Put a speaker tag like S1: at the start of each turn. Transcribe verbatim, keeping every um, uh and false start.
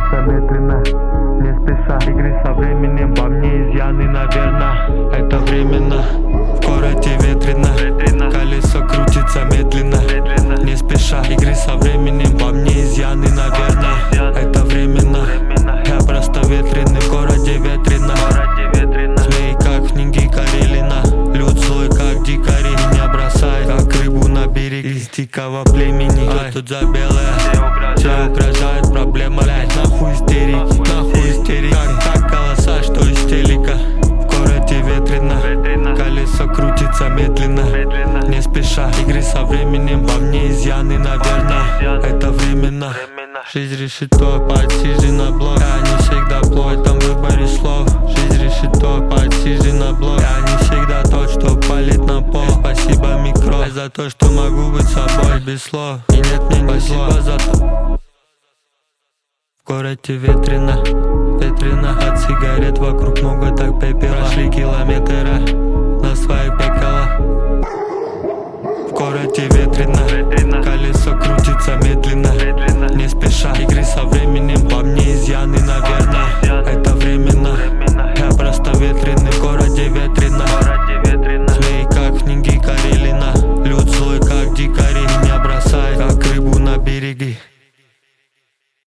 S1: крутится медленно, не спеша. Игры со временем, во мне изъяны, наверное. Это временно, в городе ветрено, колесо крутится медленно, не спеша. Игры со временем, во мне изъяны, наверное. Это временно, я просто ветреный, в городе ветрено. Змей, как в книге Карелина, люд злой, как дикари. Меня бросает, как рыбу на берег из дикого племени. Кто тут за белое? Все угрожает проблема, блять, нахуй истерики, нахуй истерики. Как так голоса, что из телека. В городе ветрено, колесо крутится медленно, не спеша. Игры со временем, во мне изъяны, наверное. Это временно, жизнь решит то, подсижи на блок. Я не всегда плохой в этом выборе слов. Жизнь решит то, подсижи на блок. Я не всегда тот, что палит на пол. Спасибо, микро, за то, что могу быть собой без слов. И нет, мне не спасибо за то. В городе ветрено, ветрено от сигарет, вокруг много так пепела. Прошли километр